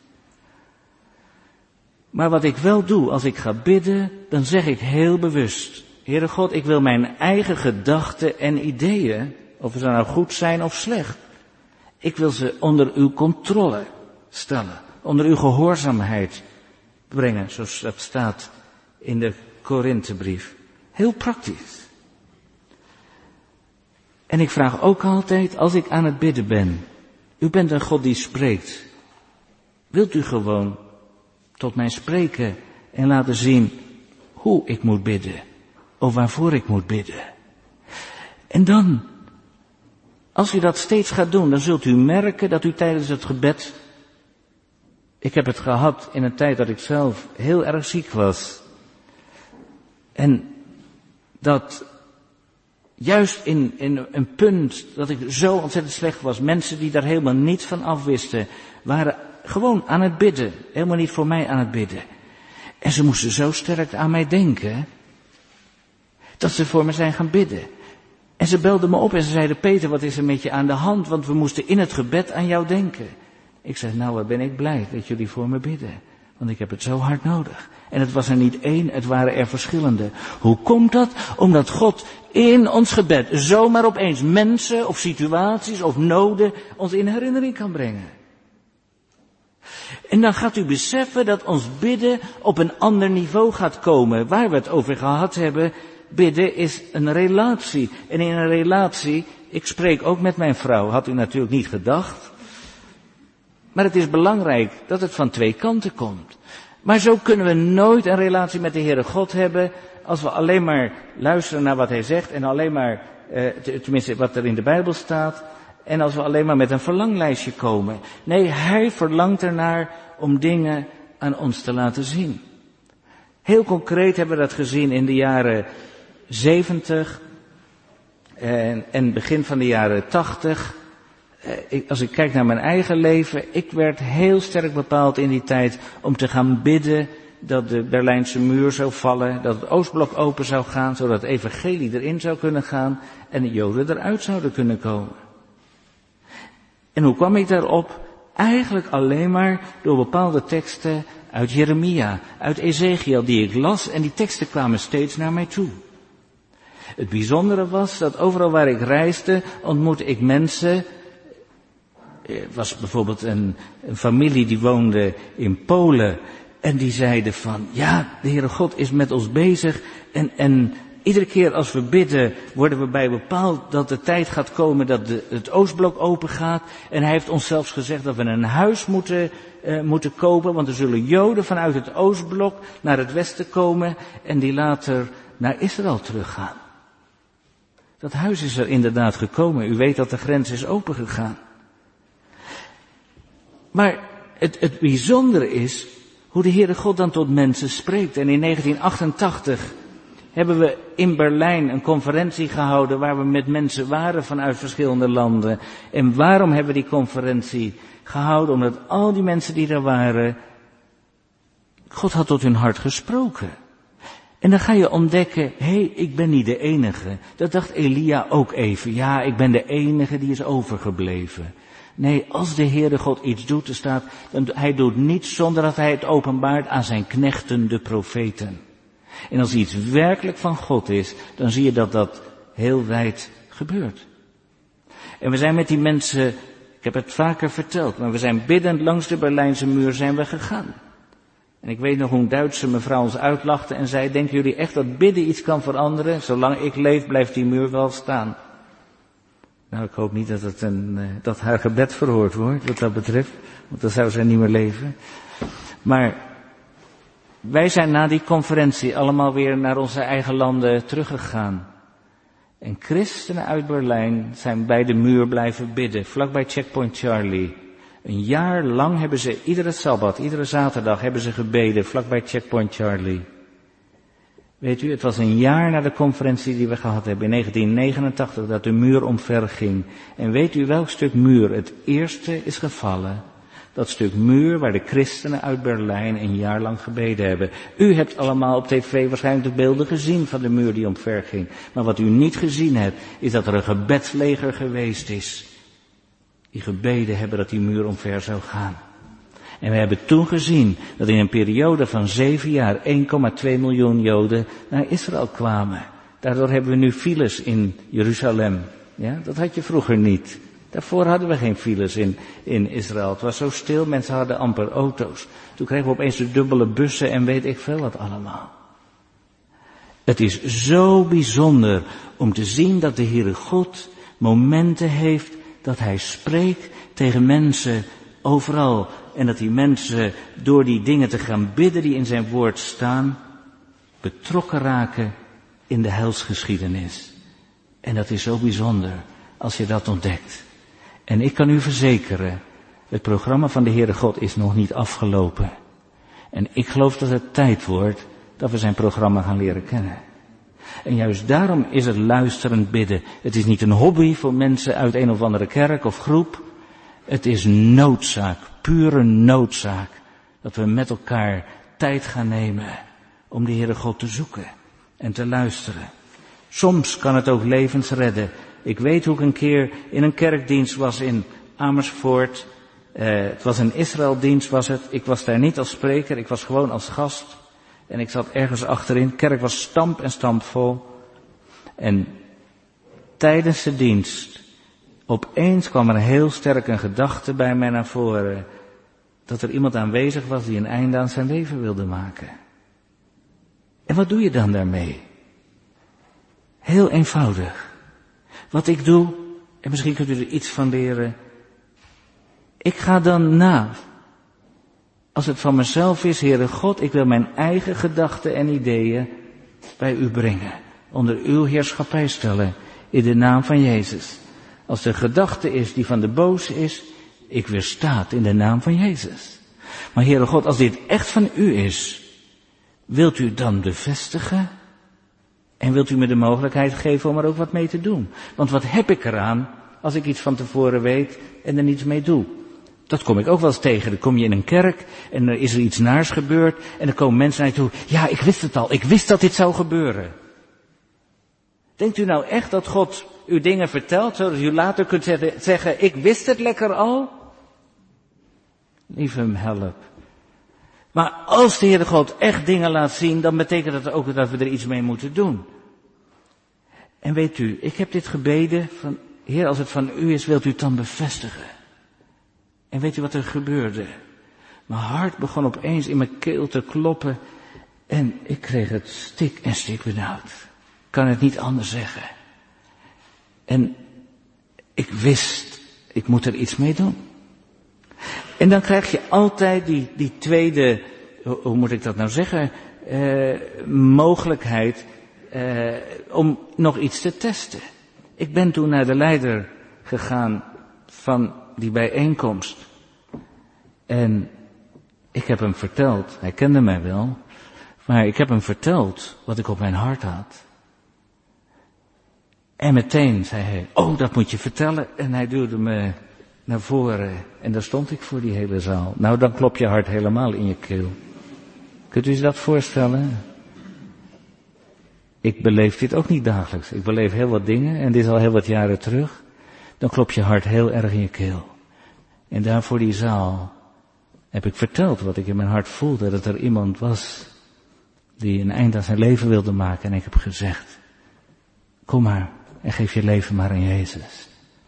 Maar wat ik wel doe, als ik ga bidden, dan zeg ik heel bewust, Heere God, ik wil mijn eigen gedachten en ideeën, of ze nou goed zijn of slecht, ik wil ze onder uw controle stellen, onder uw gehoorzaamheid brengen, zoals dat staat in de Korinthebrief. Heel praktisch. En ik vraag ook altijd, als ik aan het bidden ben, u bent een God die spreekt. Wilt u gewoon tot mij spreken en laten zien hoe ik moet bidden, of waarvoor ik moet bidden. En dan, als u dat steeds gaat doen, dan zult u merken dat u tijdens het gebed, ik heb het gehad in een tijd dat ik zelf heel erg ziek was, en dat juist in, in een punt dat ik zo ontzettend slecht was, mensen die daar helemaal niets van afwisten, waren gewoon aan het bidden, helemaal niet voor mij aan het bidden. En ze moesten zo sterk aan mij denken, dat ze voor me zijn gaan bidden. En ze belden me op en ze zeiden, Peter, wat is er met je aan de hand? Want we moesten in het gebed aan jou denken. Ik zei, nou, wat ben ik blij dat jullie voor me bidden. Want ik heb het zo hard nodig. En het was er niet één, het waren er verschillende. Hoe komt dat? Omdat God in ons gebed zomaar opeens mensen of situaties of noden ons in herinnering kan brengen. En dan gaat u beseffen dat ons bidden op een ander niveau gaat komen. Waar we het over gehad hebben Bidden is een relatie. En in een relatie, ik spreek ook met mijn vrouw, had u natuurlijk niet gedacht. Maar het is belangrijk dat het van twee kanten komt. Maar zo kunnen we nooit een relatie met de Heere God hebben als we alleen maar luisteren naar wat Hij zegt en alleen maar, eh, tenminste wat er in de Bijbel staat, en als we alleen maar met een verlanglijstje komen. Nee, Hij verlangt ernaar om dingen aan ons te laten zien. Heel concreet hebben we dat gezien in de jaren zeventig en, en begin van de jaren tachtig. Ik, als ik kijk naar mijn eigen leven, ik werd heel sterk bepaald in die tijd om te gaan bidden dat de Berlijnse muur zou vallen, dat het Oostblok open zou gaan, zodat het evangelie erin zou kunnen gaan en de Joden eruit zouden kunnen komen. En hoe kwam ik daarop? Eigenlijk alleen maar door bepaalde teksten uit Jeremia, uit Ezekiel die ik las en die teksten kwamen steeds naar mij toe. Het bijzondere was dat overal waar ik reisde ontmoette ik mensen. Er was bijvoorbeeld een, een familie die woonde in Polen en die zeiden van, ja, de Heere God is met ons bezig en, en iedere keer als we bidden worden we bij bepaald dat de tijd gaat komen dat de, het Oostblok open gaat en Hij heeft ons zelfs gezegd dat we een huis moeten, uh, moeten kopen, want er zullen Joden vanuit het Oostblok naar het Westen komen en die later naar Israël teruggaan. Dat huis is er inderdaad gekomen, u weet dat de grens is opengegaan. Maar het, het bijzondere is hoe de Heere God dan tot mensen spreekt. En in negentien achtentachtig hebben we in Berlijn een conferentie gehouden waar we met mensen waren vanuit verschillende landen. En waarom hebben we die conferentie gehouden? Omdat al die mensen die er waren, God had tot hun hart gesproken. En dan ga je ontdekken, hé, hey, ik ben niet de enige. Dat dacht Elia ook even. Ja, ik ben de enige die is overgebleven. Nee, als de Heere God iets doet, er staat, dan, Hij doet niets zonder dat Hij het openbaart aan zijn knechten, de profeten. En als iets werkelijk van God is, dan zie je dat dat heel wijd gebeurt. En we zijn met die mensen, ik heb het vaker verteld, maar we zijn biddend langs de Berlijnse muur zijn we gegaan. En ik weet nog hoe een Duitse mevrouw ons uitlachte en zei, denken jullie echt dat bidden iets kan veranderen? Zolang ik leef, blijft die muur wel staan. Nou, ik hoop niet dat, het een, dat haar gebed verhoord wordt, wat dat betreft. Want dan zou zij niet meer leven. Maar wij zijn na die conferentie allemaal weer naar onze eigen landen teruggegaan. En christenen uit Berlijn zijn bij de muur blijven bidden, vlakbij Checkpoint Charlie. Een jaar lang hebben ze iedere sabbat, iedere zaterdag hebben ze gebeden, vlakbij Checkpoint Charlie. Weet u, het was een jaar na de conferentie die we gehad hebben in negentien negenentachtig dat de muur omver ging. En weet u welk stuk muur het eerste is gevallen? Dat stuk muur waar de christenen uit Berlijn een jaar lang gebeden hebben. U hebt allemaal op tv waarschijnlijk de beelden gezien van de muur die omver ging. Maar wat u niet gezien hebt, is dat er een gebedsleger geweest is. Die gebeden hebben dat die muur omver zou gaan. En we hebben toen gezien dat in een periode van zeven jaar één komma twee miljoen Joden naar Israël kwamen. Daardoor hebben we nu files in Jeruzalem. Ja, dat had je vroeger niet. Daarvoor hadden we geen files in, in Israël. Het was zo stil, mensen hadden amper auto's. Toen kregen we opeens de dubbele bussen en weet ik veel wat allemaal. Het is zo bijzonder om te zien dat de Heere God momenten heeft dat Hij spreekt tegen mensen overal. En dat die mensen door die dingen te gaan bidden die in zijn woord staan, betrokken raken in de heilsgeschiedenis. En dat is zo bijzonder als je dat ontdekt. En ik kan u verzekeren, het programma van de Heere God is nog niet afgelopen. En ik geloof dat het tijd wordt dat we zijn programma gaan leren kennen. En juist daarom is het luisterend bidden. Het is niet een hobby voor mensen uit een of andere kerk of groep. Het is noodzaak, pure noodzaak, dat we met elkaar tijd gaan nemen om de Heere God te zoeken en te luisteren. Soms kan het ook levens redden. Ik weet hoe ik een keer in een kerkdienst was in Amersfoort. Uh, het was een Israëldienst was het. Ik was daar niet als spreker, ik was gewoon als gast. En ik zat ergens achterin. De kerk was stamp en stampvol. En tijdens de dienst, opeens kwam er heel sterk een gedachte bij mij naar voren. Dat er iemand aanwezig was die een einde aan zijn leven wilde maken. En wat doe je dan daarmee? Heel eenvoudig. Wat ik doe, en misschien kunt u er iets van leren. Ik ga dan na. Als het van mezelf is, Heere God, ik wil mijn eigen gedachten en ideeën bij u brengen. Onder uw heerschappij stellen. In de naam van Jezus. Als de gedachte is die van de boze is, ik weersta in de naam van Jezus. Maar Heere God, als dit echt van u is, wilt u dan bevestigen? En wilt u me de mogelijkheid geven om er ook wat mee te doen? Want wat heb ik eraan als ik iets van tevoren weet en er niets mee doe? Dat kom ik ook wel eens tegen. Dan kom je in een kerk en er is er iets naars gebeurd en dan komen mensen naar je toe. Ja, ik wist het al. Ik wist dat dit zou gebeuren. Denkt u nou echt dat God u dingen vertelt, zodat u later kunt zeggen, ik wist het lekker al? Lieve hem, help. Maar als de Heere God echt dingen laat zien, dan betekent dat ook dat we er iets mee moeten doen. En weet u, ik heb dit gebeden van, Heer, als het van u is, wilt u het dan bevestigen? En weet u wat er gebeurde? Mijn hart begon opeens in mijn keel te kloppen en ik kreeg het stik en stik benauwd. Ik kan het niet anders zeggen. En ik wist, ik moet er iets mee doen. En dan krijg je altijd die, die tweede, hoe, hoe moet ik dat nou zeggen, uh, mogelijkheid uh, om nog iets te testen. Ik ben toen naar de leider gegaan van die bijeenkomst. En ik heb hem verteld, hij kende mij wel, maar ik heb hem verteld wat ik op mijn hart had. En meteen zei hij, oh, dat moet je vertellen. En hij duwde me naar voren. En daar stond ik voor die hele zaal. Nou, dan klopt je hart helemaal in je keel. Kunt u zich dat voorstellen? Ik beleef dit ook niet dagelijks. Ik beleef heel wat dingen en dit is al heel wat jaren terug. Dan klopt je hart heel erg in je keel. En daar voor die zaal heb ik verteld wat ik in mijn hart voelde. Dat er iemand was die een eind aan zijn leven wilde maken. En ik heb gezegd, kom maar en geef je leven maar aan Jezus.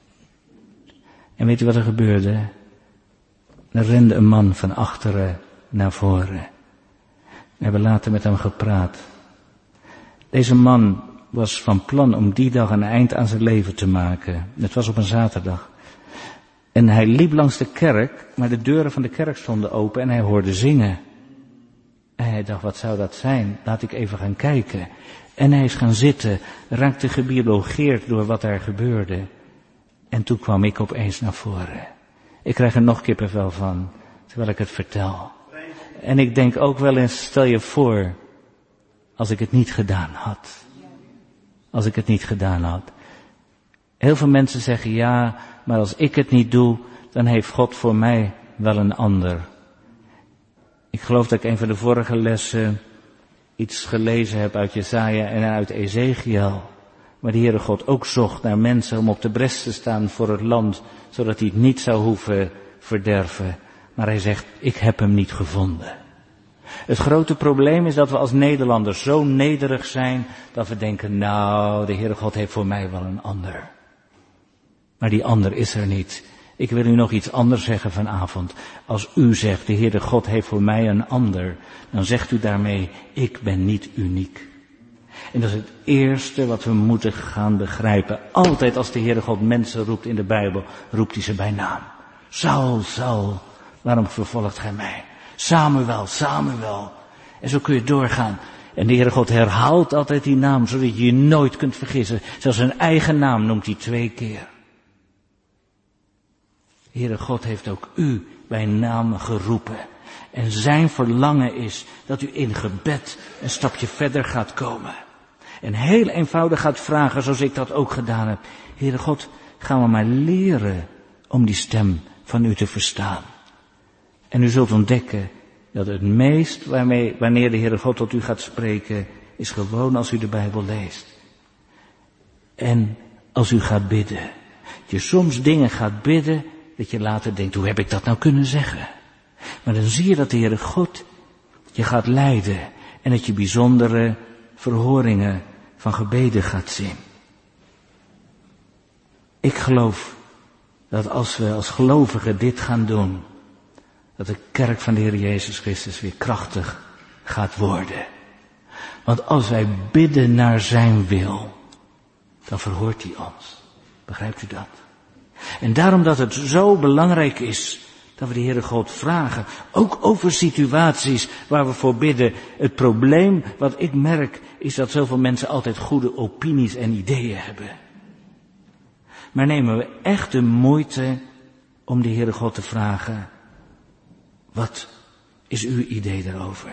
En weet u wat er gebeurde? Er rende een man van achteren naar voren. We hebben later met hem gepraat. Deze man was van plan om die dag een eind aan zijn leven te maken. Het was op een zaterdag. En hij liep langs de kerk, maar de deuren van de kerk stonden open en hij hoorde zingen. En hij dacht, wat zou dat zijn? Laat ik even gaan kijken. En hij is gaan zitten, raakte gebiologeerd door wat er gebeurde. En toen kwam ik opeens naar voren. Ik krijg er nog kippenvel van, terwijl ik het vertel. En ik denk ook wel eens, stel je voor, als ik het niet gedaan had. Als ik het niet gedaan had. Heel veel mensen zeggen, ja, maar als ik het niet doe, dan heeft God voor mij wel een ander. Ik geloof dat ik een van de vorige lessen iets gelezen heb uit Jesaja en uit Ezekiel. Maar de Heere God ook zocht naar mensen om op de bres te staan voor het land, zodat hij het niet zou hoeven verderven. Maar hij zegt, ik heb hem niet gevonden. Het grote probleem is dat we als Nederlanders zo nederig zijn, dat we denken, nou, de Heere God heeft voor mij wel een ander. Maar die ander is er niet. Ik wil u nog iets anders zeggen vanavond. Als u zegt, de Heere God heeft voor mij een ander, dan zegt u daarmee, ik ben niet uniek. En dat is het eerste wat we moeten gaan begrijpen. Altijd als de Heere God mensen roept in de Bijbel, roept hij ze bij naam. Saul, Saul, waarom vervolgt gij mij? Samuel, Samuel. En zo kun je doorgaan. En de Heere God herhaalt altijd die naam, zodat je je nooit kunt vergissen. Zelfs zijn eigen naam noemt hij twee keer. De Heere God heeft ook u bij naam geroepen. En zijn verlangen is dat u in gebed een stapje verder gaat komen. En heel eenvoudig gaat vragen, zoals ik dat ook gedaan heb. Heere God, gaan we maar leren om die stem van u te verstaan. En u zult ontdekken dat het meest waarmee, wanneer de Heere God tot u gaat spreken, is gewoon als u de Bijbel leest. En als u gaat bidden. Dat je soms dingen gaat bidden, dat je later denkt, hoe heb ik dat nou kunnen zeggen? Maar dan zie je dat de Heere God je gaat leiden en dat je bijzondere verhoringen van gebeden gaat zien. Ik geloof dat als we als gelovigen dit gaan doen, dat de kerk van de Heer Jezus Christus weer krachtig gaat worden. Want als wij bidden naar zijn wil, dan verhoort hij ons. Begrijpt u dat? En daarom dat het zo belangrijk is dat we de Heere God vragen, ook over situaties waar we voor bidden. Het probleem wat ik merk is dat zoveel mensen altijd goede opinies en ideeën hebben. Maar nemen we echt de moeite om de Heere God te vragen, wat is uw idee daarover?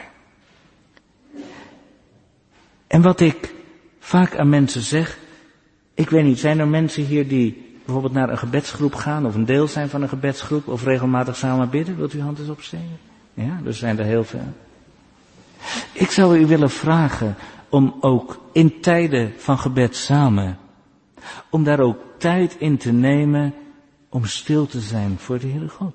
En wat ik vaak aan mensen zeg, ik weet niet, zijn er mensen hier die bijvoorbeeld naar een gebedsgroep gaan of een deel zijn van een gebedsgroep of regelmatig samen bidden? Wilt u hand eens opsteken? Ja, er zijn er heel veel. Ik zou u willen vragen om ook in tijden van gebed samen, om daar ook tijd in te nemen om stil te zijn voor de Heere God.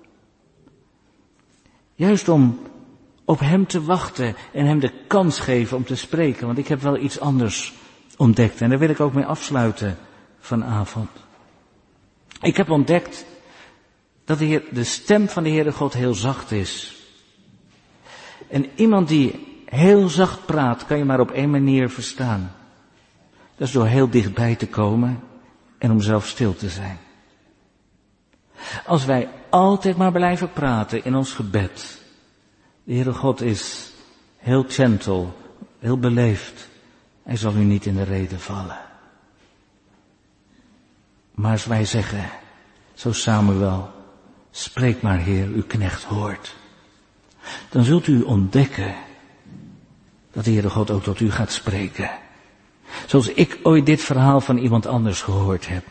Juist om op Hem te wachten en Hem de kans geven om te spreken, want ik heb wel iets anders ontdekt en daar wil ik ook mee afsluiten vanavond. Ik heb ontdekt dat de, Heer, de stem van de Heere God heel zacht is. En iemand die heel zacht praat, kan je maar op één manier verstaan. Dat is door heel dichtbij te komen en om zelf stil te zijn. Als wij altijd maar blijven praten in ons gebed. De Heere God is heel gentle, heel beleefd. Hij zal u niet in de rede vallen. Maar als wij zeggen, zo Samuel, spreek maar Heer, uw knecht hoort. Dan zult u ontdekken dat de Heere God ook tot u gaat spreken. Zoals ik ooit dit verhaal van iemand anders gehoord heb.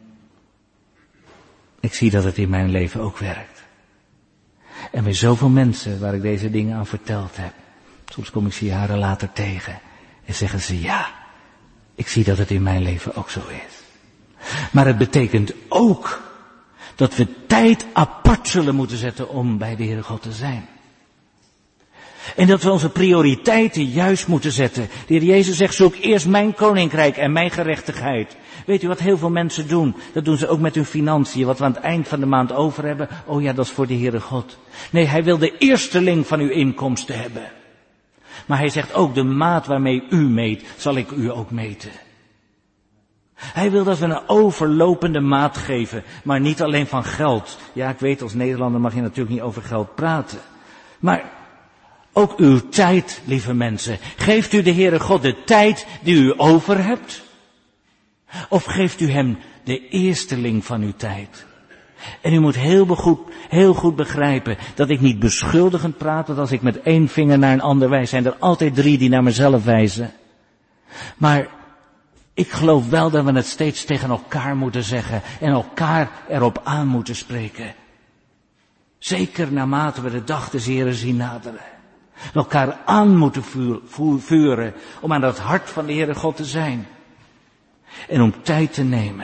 Ik zie dat het in mijn leven ook werkt. En bij zoveel mensen waar ik deze dingen aan verteld heb. Soms kom ik ze jaren later tegen. En zeggen ze ja, ik zie dat het in mijn leven ook zo is. Maar het betekent ook dat we tijd apart zullen moeten zetten om bij de Heere God te zijn. En dat we onze prioriteiten juist moeten zetten. De Heer Jezus zegt, zoek eerst mijn koninkrijk en mijn gerechtigheid. Weet u wat heel veel mensen doen? Dat doen ze ook met hun financiën. Wat we aan het eind van de maand over hebben. Oh ja, dat is voor de Heere God. Nee, Hij wil de eersteling van uw inkomsten hebben. Maar Hij zegt ook, de maat waarmee u meet, zal ik u ook meten. Hij wil dat we een overlopende maat geven, maar niet alleen van geld. Ja, ik weet, als Nederlander mag je natuurlijk niet over geld praten. Maar ook uw tijd, lieve mensen. Geeft u de Heere God de tijd die u over hebt? Of geeft u Hem de eersteling van uw tijd? En u moet heel goed, heel goed begrijpen dat ik niet beschuldigend praat, dat als ik met één vinger naar een ander wijs, zijn er altijd drie die naar mezelf wijzen. Maar ik geloof wel dat we het steeds tegen elkaar moeten zeggen en elkaar erop aan moeten spreken. Zeker naarmate we de dag des Heren zien naderen. Elkaar aan moeten vuren om aan het hart van de Heere God te zijn. En om tijd te nemen.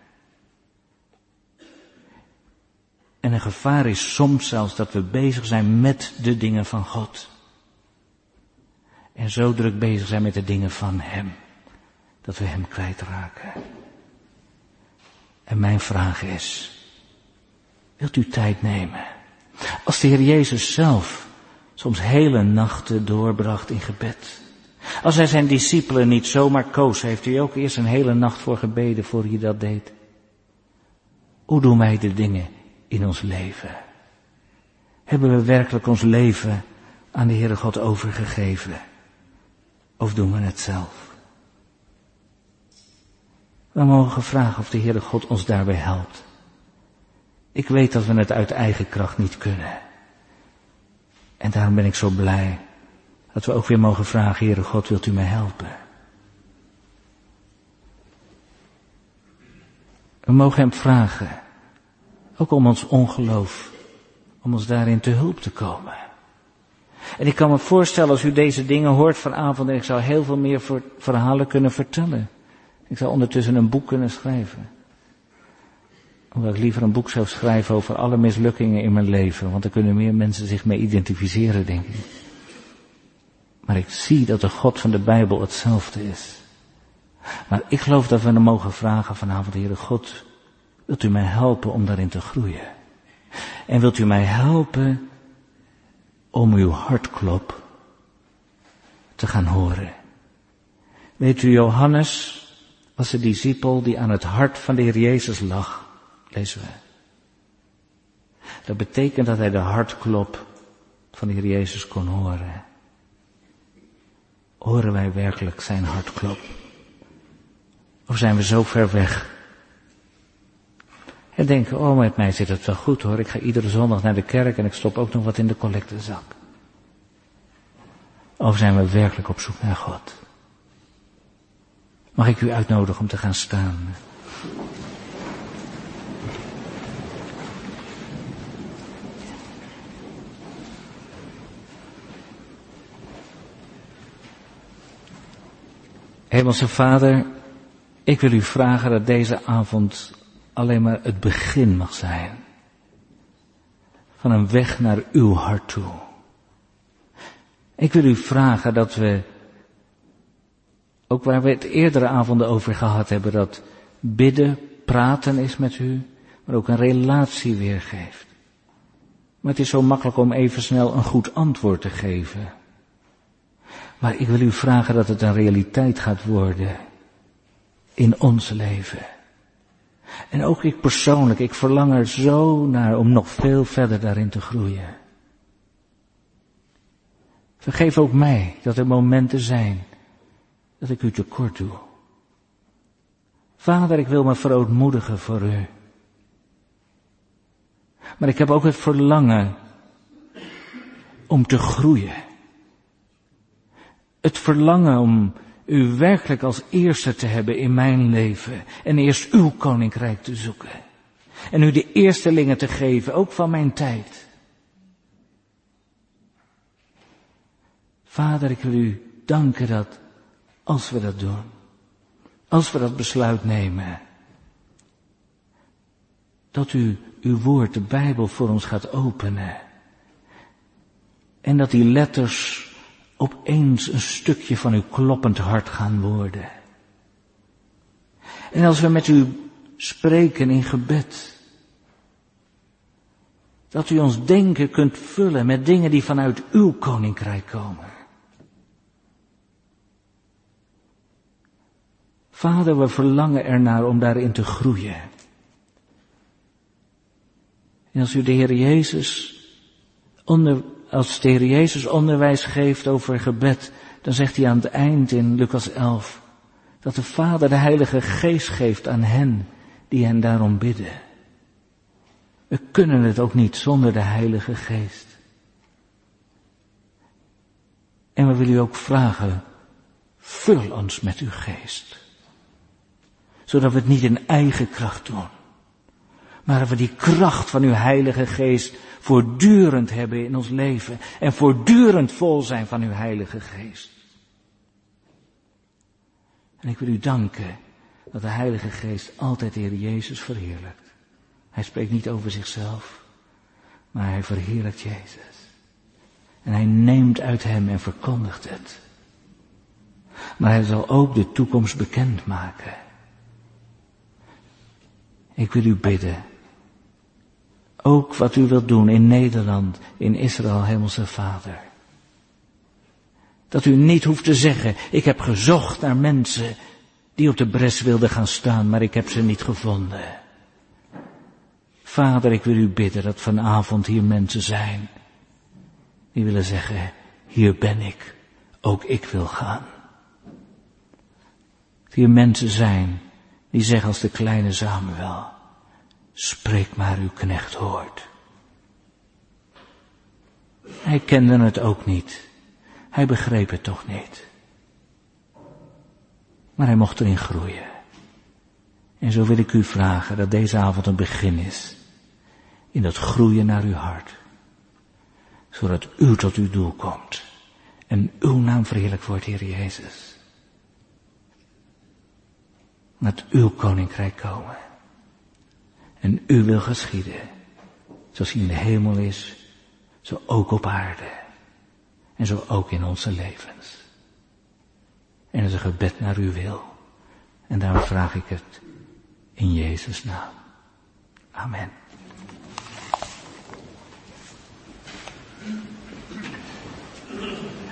En een gevaar is soms zelfs dat we bezig zijn met de dingen van God. En zo druk bezig zijn met de dingen van Hem. Dat we Hem kwijtraken. En mijn vraag is, wilt u tijd nemen? Als de Heer Jezus zelf soms hele nachten doorbracht in gebed. Als Hij zijn discipelen niet zomaar koos, heeft Hij ook eerst een hele nacht voor gebeden voor Hij dat deed. Hoe doen wij de dingen in ons leven? Hebben we werkelijk ons leven aan de Heere God overgegeven? Of doen we het zelf? We mogen vragen of de Heere God ons daarbij helpt. Ik weet dat we het uit eigen kracht niet kunnen. En daarom ben ik zo blij dat we ook weer mogen vragen, Heere God, wilt u mij helpen? We mogen Hem vragen, ook om ons ongeloof, om ons daarin te hulp te komen. En ik kan me voorstellen, als u deze dingen hoort vanavond, en ik zou heel veel meer verhalen kunnen vertellen. Ik zou ondertussen een boek kunnen schrijven. Omdat ik liever een boek zou schrijven over alle mislukkingen in mijn leven. Want daar kunnen meer mensen zich mee identificeren, denk ik. Maar ik zie dat de God van de Bijbel hetzelfde is. Maar ik geloof dat we hem mogen vragen vanavond, Heere God, wilt u mij helpen om daarin te groeien? En wilt u mij helpen om uw hartklop te gaan horen? Weet u, Johannes was de discipel die aan het hart van de Heer Jezus lag, lezen we. Dat betekent dat hij de hartklop van de Heer Jezus kon horen. Horen wij werkelijk zijn hartklop? Of zijn we zo ver weg? En denken, oh, met mij zit het wel goed hoor. Ik ga iedere zondag naar de kerk en ik stop ook nog wat in de collectezak. Of zijn we werkelijk op zoek naar God? Mag ik u uitnodigen om te gaan staan? Hemelse Vader, ik wil u vragen dat deze avond alleen maar het begin mag zijn van een weg naar uw hart toe. Ik wil u vragen dat we, ook waar we het eerdere avonden over gehad hebben, dat bidden, praten is met u, maar ook een relatie weergeeft. Maar het is zo makkelijk om even snel een goed antwoord te geven. Maar ik wil u vragen dat het een realiteit gaat worden in ons leven. En ook ik persoonlijk, ik verlang er zo naar om nog veel verder daarin te groeien. Vergeef ook mij dat er momenten zijn dat ik u tekort doe. Vader, ik wil me verootmoedigen voor u. Maar ik heb ook het verlangen om te groeien. Het verlangen om u werkelijk als eerste te hebben in mijn leven. En eerst uw koninkrijk te zoeken. En u de eerstelingen te geven, ook van mijn tijd. Vader, ik wil u danken dat als we dat doen. Als we dat besluit nemen. Dat u uw woord, de Bijbel, voor ons gaat openen. En dat die letters opeens een stukje van uw kloppend hart gaan worden. En als we met u spreken in gebed, dat u ons denken kunt vullen met dingen die vanuit uw koninkrijk komen. Vader, we verlangen ernaar om daarin te groeien. En als u de Heer Jezus onder Als de Heer Jezus onderwijs geeft over gebed, dan zegt hij aan het eind in Lucas elf, dat de Vader de Heilige Geest geeft aan hen die hen daarom bidden. We kunnen het ook niet zonder de Heilige Geest. En we willen u ook vragen, vul ons met uw Geest. Zodat we het niet in eigen kracht doen, maar dat we die kracht van uw Heilige Geest voortdurend hebben in ons leven. En voortdurend vol zijn van uw Heilige Geest. En ik wil u danken dat de Heilige Geest altijd de Heer Jezus verheerlijkt. Hij spreekt niet over zichzelf, maar hij verheerlijkt Jezus. En hij neemt uit hem en verkondigt het. Maar hij zal ook de toekomst bekendmaken. Ik wil u bidden. Ook wat u wilt doen in Nederland, in Israël, Hemelse Vader. Dat u niet hoeft te zeggen, ik heb gezocht naar mensen die op de bres wilden gaan staan, maar ik heb ze niet gevonden. Vader, ik wil u bidden dat vanavond hier mensen zijn die willen zeggen, hier ben ik, ook ik wil gaan. Dat hier mensen zijn die zeggen als de kleine Samuel, spreek maar, uw knecht hoort. Hij kende het ook niet. Hij begreep het toch niet. Maar hij mocht erin groeien. En zo wil ik u vragen dat deze avond een begin is. In dat groeien naar uw hart. Zodat u tot uw doel komt. En uw naam verheerlijk wordt, Heer Jezus. Met uw koninkrijk komen. En u wil geschieden, zoals hij in de hemel is, zo ook op aarde. En zo ook in onze levens. En dat is een gebed naar uw wil. En daarom vraag ik het in Jezus' naam. Amen. Thank you.